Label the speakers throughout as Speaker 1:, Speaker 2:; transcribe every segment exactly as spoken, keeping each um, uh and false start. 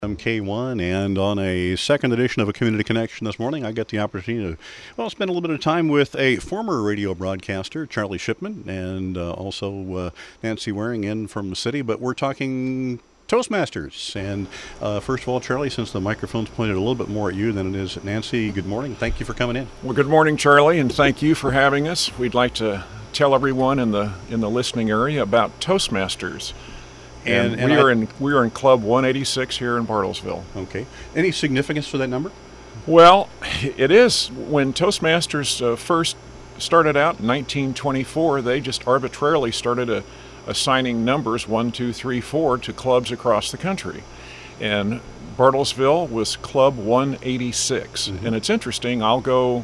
Speaker 1: I'm K one, and on a second edition of A Community Connection this morning, I get the opportunity to, well, spend a little bit of time with a former radio broadcaster, Charlie Shipman, and uh, also uh, Nancy Waring in from the city, but we're talking Toastmasters. And uh, first of all, Charlie, since the microphone's pointed a little bit more at you than it is at Nancy, good morning. Thank you for coming in.
Speaker 2: Well, good morning, Charlie, and thank you for having us. We'd like to tell everyone in the in the listening area about Toastmasters. And, and, and we I, are in we are in Club one eighty-six here in Bartlesville.
Speaker 1: Okay. Any significance to that number?
Speaker 2: Well, it is. When Toastmasters uh, first started out in nineteen twenty-four, they just arbitrarily started a, assigning numbers one, two, three, four to clubs across the country, and Bartlesville was Club one eighty-six. Mm-hmm. And it's interesting. I'll go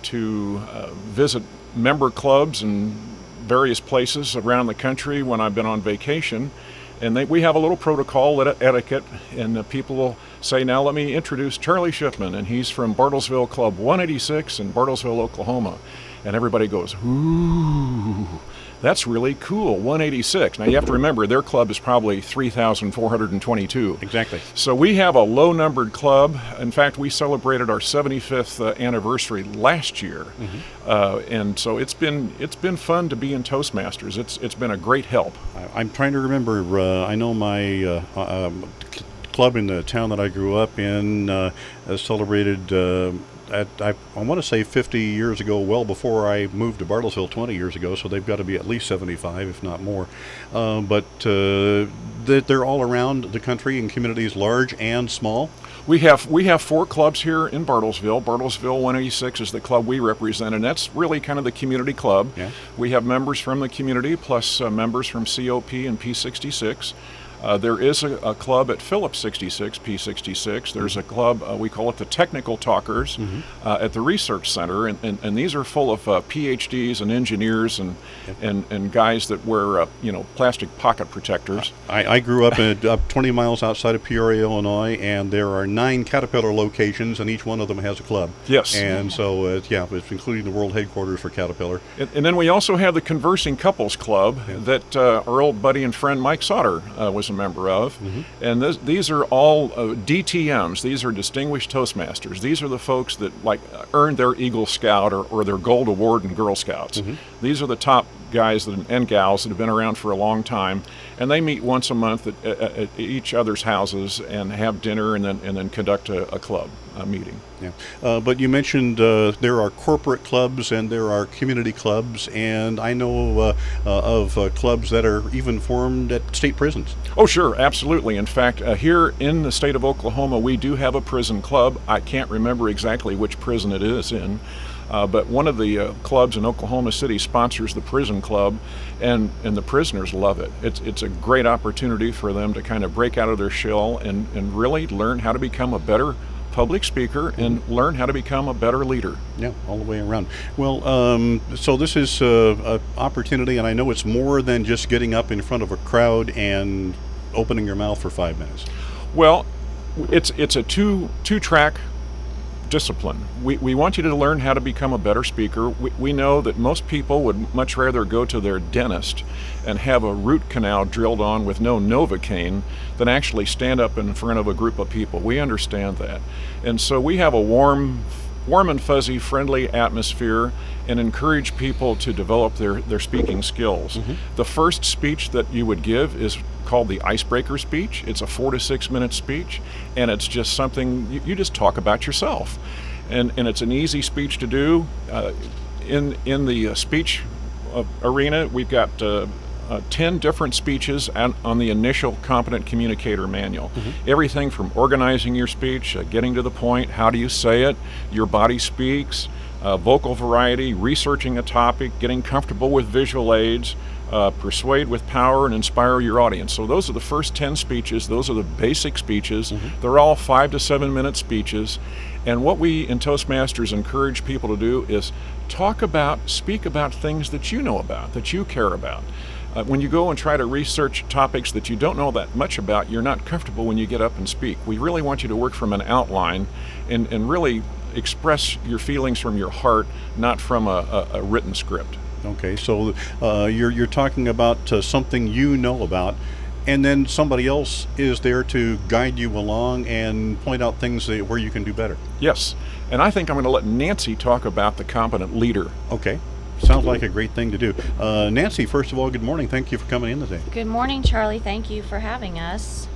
Speaker 2: to uh, visit member clubs in various places around the country when I've been on vacation. And they, we have a little protocol et- etiquette, and uh, people will say, now let me introduce Charlie Shipman, and he's from Bartlesville Club one eighty-six in Bartlesville, Oklahoma. And everybody goes, ooh, that's really cool, one eighty-six. Now you have to remember, their club is probably three thousand four hundred twenty-two.
Speaker 1: Exactly.
Speaker 2: So we have a low-numbered club. In fact, we celebrated our seventy-fifth uh, anniversary last year. Mm-hmm. Uh, and so it's been it's been fun to be in Toastmasters. It's It's been a great help.
Speaker 1: I, I'm trying to remember, uh, I know my uh, um, club in the town that I grew up in uh, celebrated uh, At, I, I want to say fifty years ago, well before I moved to Bartlesville twenty years ago, so they've got to be at least seventy-five, if not more. Uh, but uh, they're all around the country in communities large and small.
Speaker 2: We have we have four clubs here in Bartlesville. Bartlesville one eighty-six is the club we represent, and that's really kind of the community club.
Speaker 1: Yeah.
Speaker 2: We have members from the community, plus uh, members from C O P and P sixty-six. Uh, there is a, a club at Phillips sixty-six, P sixty-six. There's a club, uh, we call it the Technical Talkers, mm-hmm. uh, at the Research Center, and, and, and these are full of uh, P H Ds and engineers and yep. and, and guys that wear, uh, you know, plastic pocket protectors.
Speaker 1: I, I grew up in, up twenty miles outside of Peoria, Illinois, and there are nine Caterpillar locations, and each one of them has a club.
Speaker 2: Yes.
Speaker 1: And so, uh, yeah, it's including the world headquarters for Caterpillar.
Speaker 2: And, and then we also have the Conversing Couples Club yeah. that uh, our old buddy and friend Mike Sauter uh, was a member of. Mm-hmm. And this, these are all uh, D T Ms. These are Distinguished Toastmasters. These are the folks that like earned their Eagle Scout or, or their Gold Award in Girl Scouts. Mm-hmm. These are the top guys that, and gals that have been around for a long time, and they meet once a month at, at, at each other's houses and have dinner and then and then conduct a, a club a meeting.
Speaker 1: Yeah, uh, but you mentioned uh, there are corporate clubs and there are community clubs, and I know uh, uh, of uh, clubs that are even formed at state prisons.
Speaker 2: Oh, sure, absolutely. In fact, uh, here in the state of Oklahoma, we do have a prison club. I can't remember exactly which prison it is in. Uh, but one of the uh, clubs in Oklahoma City sponsors the prison club, and, and the prisoners love it. It's it's a great opportunity for them to kind of break out of their shell and, and really learn how to become a better public speaker and mm-hmm. learn how to become a better leader.
Speaker 1: Yeah, all the way around. Well, um, so this is uh, an opportunity, and I know it's more than just getting up in front of a crowd and opening your mouth for five minutes.
Speaker 2: Well, it's it's a two two track discipline. We we want you to learn how to become a better speaker. We, we know that most people would much rather go to their dentist and have a root canal drilled on with no Novocaine than actually stand up in front of a group of people. We understand that. And so we have a warm warm and fuzzy, friendly atmosphere and encourage people to develop their, their speaking skills. Mm-hmm. The first speech that you would give is called the icebreaker speech. It's a four to six minute speech, and it's just something you, you just talk about yourself. And, and it's an easy speech to do. Uh, in, in the uh, speech uh, arena, we've got uh, Uh, ten different speeches on, on the initial Competent Communicator Manual. Mm-hmm. Everything from organizing your speech, uh, getting to the point, how do you say it, your body speaks, uh, vocal variety, researching a topic, getting comfortable with visual aids, uh, persuade with power, and inspire your audience. So those are the first ten speeches. Those are the basic speeches. Mm-hmm. They're all five to seven minute speeches. And what we in Toastmasters encourage people to do is talk about, speak about things that you know about, that you care about. Uh, when you go and try to research topics that you don't know that much about, you're not comfortable when you get up and speak. We really want you to work from an outline and, and really express your feelings from your heart, not from a, a, a written script.
Speaker 1: Okay, so uh, you're, you're talking about uh, something you know about, and then somebody else is there to guide you along and point out things that, where you can do better.
Speaker 2: Yes, and I think I'm going to let Nancy talk about the competent leader.
Speaker 1: Okay. Sounds like a great thing to do. Uh, Nancy, first of all, good morning. Thank you for coming in today.
Speaker 3: Good morning, Charlie. Thank you for having us.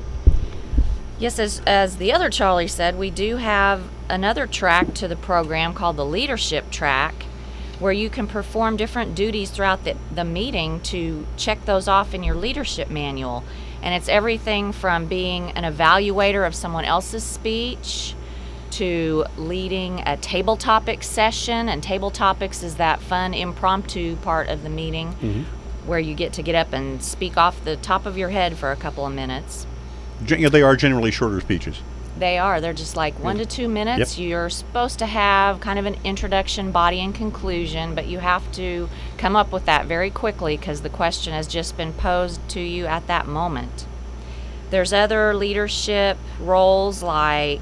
Speaker 3: Yes, as, as the other Charlie said, we do have another track to the program called the leadership track, where you can perform different duties throughout the, the meeting to check those off in your leadership manual. And it's everything from being an evaluator of someone else's speech to leading a table topics session. And table topics is that fun impromptu part of the meeting mm-hmm. where you get to get up and speak off the top of your head for a couple of minutes.
Speaker 1: Yeah, they are generally shorter speeches.
Speaker 3: They are. They're just like one to two minutes.
Speaker 1: Yep.
Speaker 3: You're supposed to have kind of an introduction, body, and conclusion, but you have to come up with that very quickly because the question has just been posed to you at that moment. There's other leadership roles like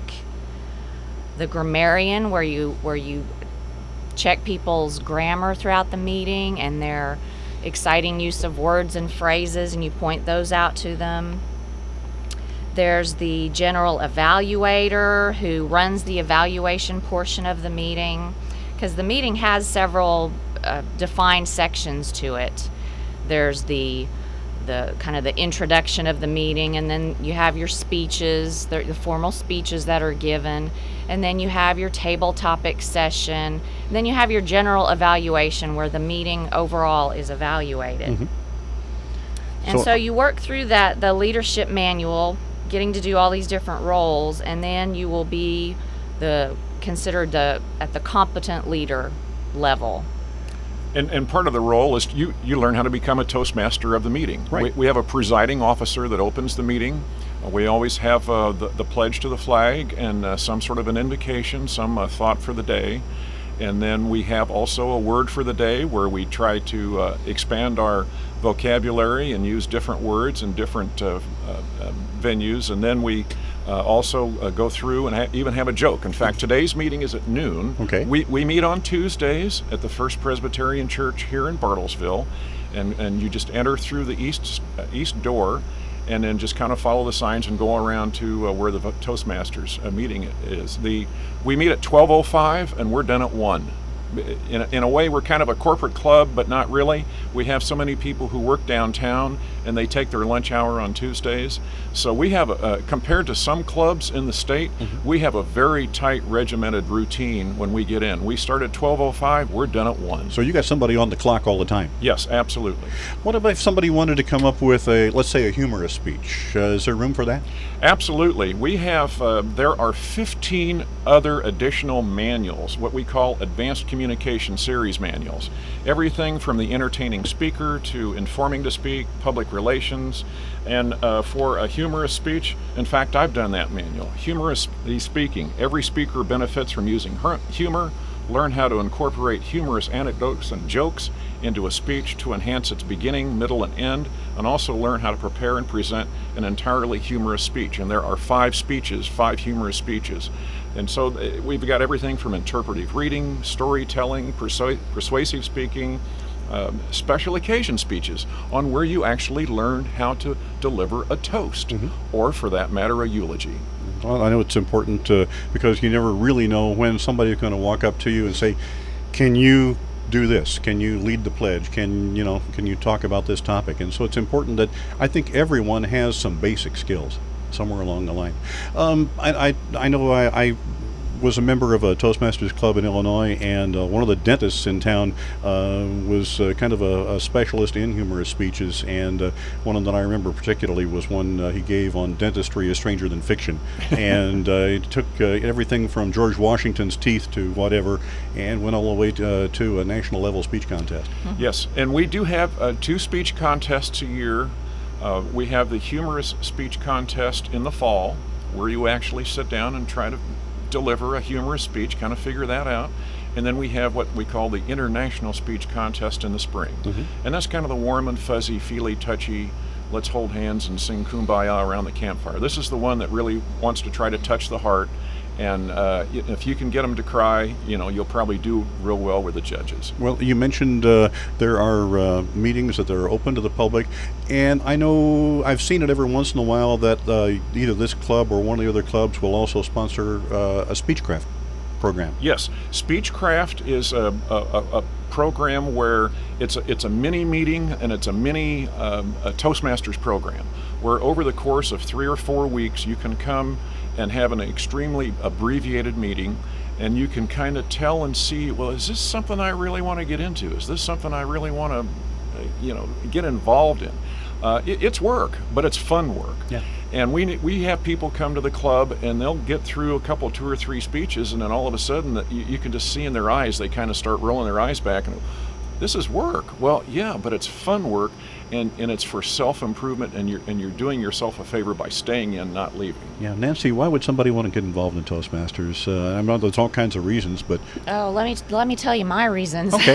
Speaker 3: the grammarian, where you where you check people's grammar throughout the meeting and their exciting use of words and phrases, and you point those out to them. There's the general evaluator who runs the evaluation portion of the meeting, because the meeting has several uh, defined sections to it. There's the the kind of the introduction of the meeting, and then you have your speeches, the, the formal speeches that are given, and then you have your table topic session, and then you have your general evaluation where the meeting overall is evaluated. Mm-hmm. And so, so you work through that, the leadership manual, getting to do all these different roles, and then you will be the considered the at the competent leader level.
Speaker 2: And, and part of the role is you, you learn how to become a Toastmaster of the meeting.
Speaker 1: Right.
Speaker 2: We, we have a presiding officer that opens the meeting. Uh, we always have uh, the, the pledge to the flag and uh, some sort of an invocation, some uh, thought for the day. And then we have also a word for the day where we try to uh, expand our vocabulary and use different words in different uh, uh, venues. And then we uh, also uh, go through and ha- even have a joke. In fact, today's meeting is at noon.
Speaker 1: Okay.
Speaker 2: We, we meet on Tuesdays at the First Presbyterian Church here in Bartlesville. And, and you just enter through the east, uh, east door and then just kind of follow the signs and go around to uh, where the Toastmasters uh, meeting is. The we meet at twelve oh five and we're done at one. In a, in a way, we're kind of a corporate club, but not really. We have so many people who work downtown, and they take their lunch hour on Tuesdays. So we have, a, uh, compared to some clubs in the state, mm-hmm. we have a very tight regimented routine when we get in. We start at twelve oh five, we're done at one.
Speaker 1: So you got somebody on the clock all the time?
Speaker 2: Yes, absolutely.
Speaker 1: What about if somebody wanted to come up with a, let's say, a humorous speech? Uh, is there room for that?
Speaker 2: Absolutely. We have, uh, there are fifteen other additional manuals, what we call advanced communication series manuals. Everything from the entertaining speaker to informing to speak, public relations, and uh, for a humorous speech, in fact, I've done that manual. Humorously speaking, every speaker benefits from using humor. Learn how to incorporate humorous anecdotes and jokes into a speech to enhance its beginning, middle, and end, and also learn how to prepare and present an entirely humorous speech. And there are five speeches, five humorous speeches. And so we've got everything from interpretive reading, storytelling, persu- persuasive speaking, um, special occasion speeches on where you actually learn how to deliver a toast, mm-hmm. or for that matter, a eulogy.
Speaker 1: Well, I know it's important uh, because you never really know when somebody is going to walk up to you and say, can you do this? Can you lead the pledge? Can you know? Can you talk about this topic? And so it's important that I think everyone has some basic skills somewhere along the line. Um, I, I I know I, I was a member of a Toastmasters club in Illinois, and uh, one of the dentists in town uh, was uh, kind of a, a specialist in humorous speeches, and uh, one of them that I remember particularly was one uh, he gave on dentistry is stranger than fiction, and uh, it took uh, everything from George Washington's teeth to whatever, and went all the way to, uh, to a national level speech contest.
Speaker 2: Mm-hmm. Yes, and we do have uh, two speech contests a year. Uh, we have the humorous speech contest in the fall, where you actually sit down and try to deliver a humorous speech, kind of figure that out. And then we have what we call the International Speech Contest in the spring. Mm-hmm. And that's kind of the warm and fuzzy, feely, touchy, let's hold hands and sing Kumbaya around the campfire. This is the one that really wants to try to touch the heart And uh, if you can get them to cry, you know, you'll probably do real well with the judges.
Speaker 1: Well, you mentioned uh, there are uh, meetings that are open to the public, and I know I've seen it every once in a while that uh, either this club or one of the other clubs will also sponsor uh, a Speechcraft program.
Speaker 2: Yes, Speechcraft is a, a, a program where it's a, it's a mini meeting and it's a mini um, a Toastmasters program where over the course of three or four weeks you can come and have an extremely abbreviated meeting, and you can kind of tell and see, well, is this something I really want to get into? Is this something I really want to, you know, get involved in? Uh, it, it's work, but it's fun work.
Speaker 1: Yeah.
Speaker 2: And we we have people come to the club and they'll get through a couple, two or three speeches, and then all of a sudden that you, you can just see in their eyes, they kind of start rolling their eyes back and, this is work. Well, yeah, but it's fun work, and, and it's for self-improvement, and you're and you're doing yourself a favor by staying in, not leaving.
Speaker 1: Yeah, Nancy, why would somebody want to get involved in Toastmasters? Uh, I know there's all kinds of reasons, but
Speaker 3: Oh, let me let me tell you my reasons.
Speaker 1: okay.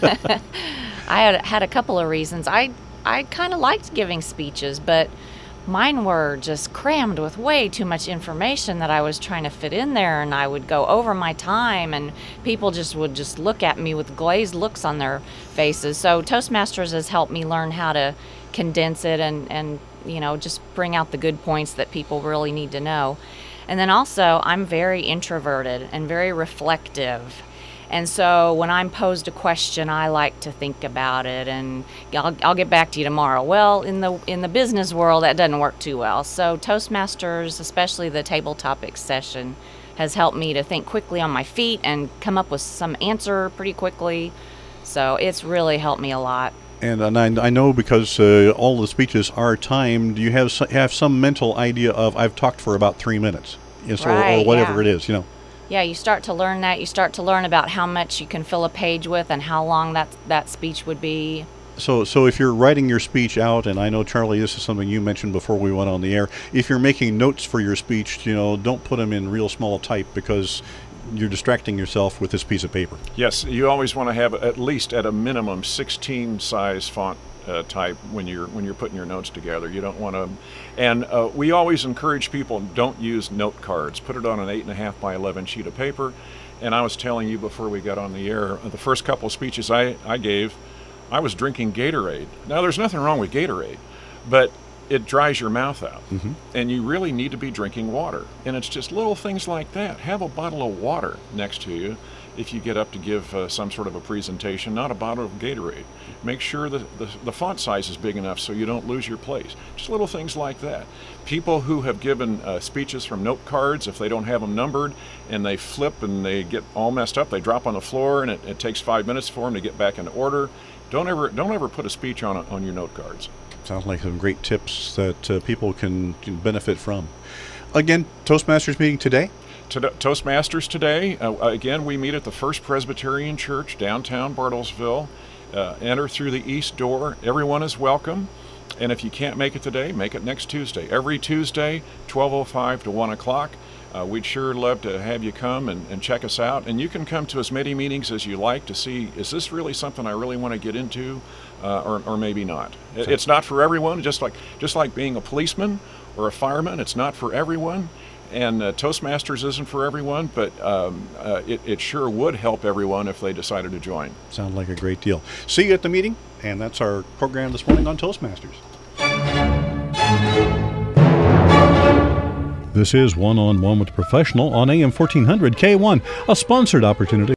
Speaker 3: I had had a couple of reasons. I I kind of liked giving speeches, but mine were just crammed with way too much information that I was trying to fit in there, and I would go over my time, and people just would just look at me with glazed looks on their faces. So Toastmasters has helped me learn how to condense it and, and you know, just bring out the good points that people really need to know. And then also, I'm very introverted and very reflective. And so when I'm posed a question, I like to think about it, and I'll, I'll get back to you tomorrow. Well, in the in the business world, that doesn't work too well. So Toastmasters, especially the table topics session, has helped me to think quickly on my feet and come up with some answer pretty quickly. So it's really helped me a lot.
Speaker 1: And, and I, I know because uh, all the speeches are timed, you have so, have some mental idea of, I've talked for about three minutes, you know, so,
Speaker 3: Right,
Speaker 1: or whatever
Speaker 3: yeah.
Speaker 1: it is, you know.
Speaker 3: Yeah, you start to learn that. You start to learn about how much you can fill a page with and how long that that speech would be.
Speaker 1: So, so if you're writing your speech out, and I know, Charlie, this is something you mentioned before we went on the air, if you're making notes for your speech, you know, don't put them in real small type because you're distracting yourself with this piece of paper.
Speaker 2: Yes, you always want to have at least at a minimum sixteen size font uh, type when you're when you're putting your notes together. You don't want to, and uh, we always encourage people, don't use note cards. Put it on an eight and a half by eleven sheet of paper. And I was telling you before we got on the air, the first couple of speeches I, I gave, I was drinking Gatorade. Now, there's nothing wrong with Gatorade, but it dries your mouth out,
Speaker 1: Mm-hmm.
Speaker 2: and you really need to be drinking water. And it's just little things like that. Have a bottle of water next to you if you get up to give uh, some sort of a presentation, not a bottle of Gatorade. Make sure that the, the font size is big enough so you don't lose your place. Just little things like that. People who have given uh, speeches from note cards, if they don't have them numbered and they flip and they get all messed up, they drop on the floor, and it, it takes five minutes for them to get back in order. Don't ever don't ever put a speech on on your note cards.
Speaker 1: Sounds like some great tips that uh, people can, can benefit from. Again, Toastmasters meeting today?
Speaker 2: To Toastmasters today, uh, again, we meet at the First Presbyterian Church, downtown Bartlesville. Uh, enter through the east door. Everyone is welcome. And if you can't make it today, make it next Tuesday. Every Tuesday, twelve oh five to one o'clock. Uh, we'd sure love to have you come and, and check us out. And you can come to as many meetings as you like to see, is this really something I really want to get into, uh, or, or maybe not. It, it's not for everyone, just like just like being a policeman or a fireman. It's not for everyone. And uh, Toastmasters isn't for everyone, but um, uh, it, it sure would help everyone if they decided to join.
Speaker 1: Sounds like a great deal. See you at the meeting, and that's our program this morning on Toastmasters. This is One on One with the Professional on A M fourteen hundred K one, a sponsored opportunity.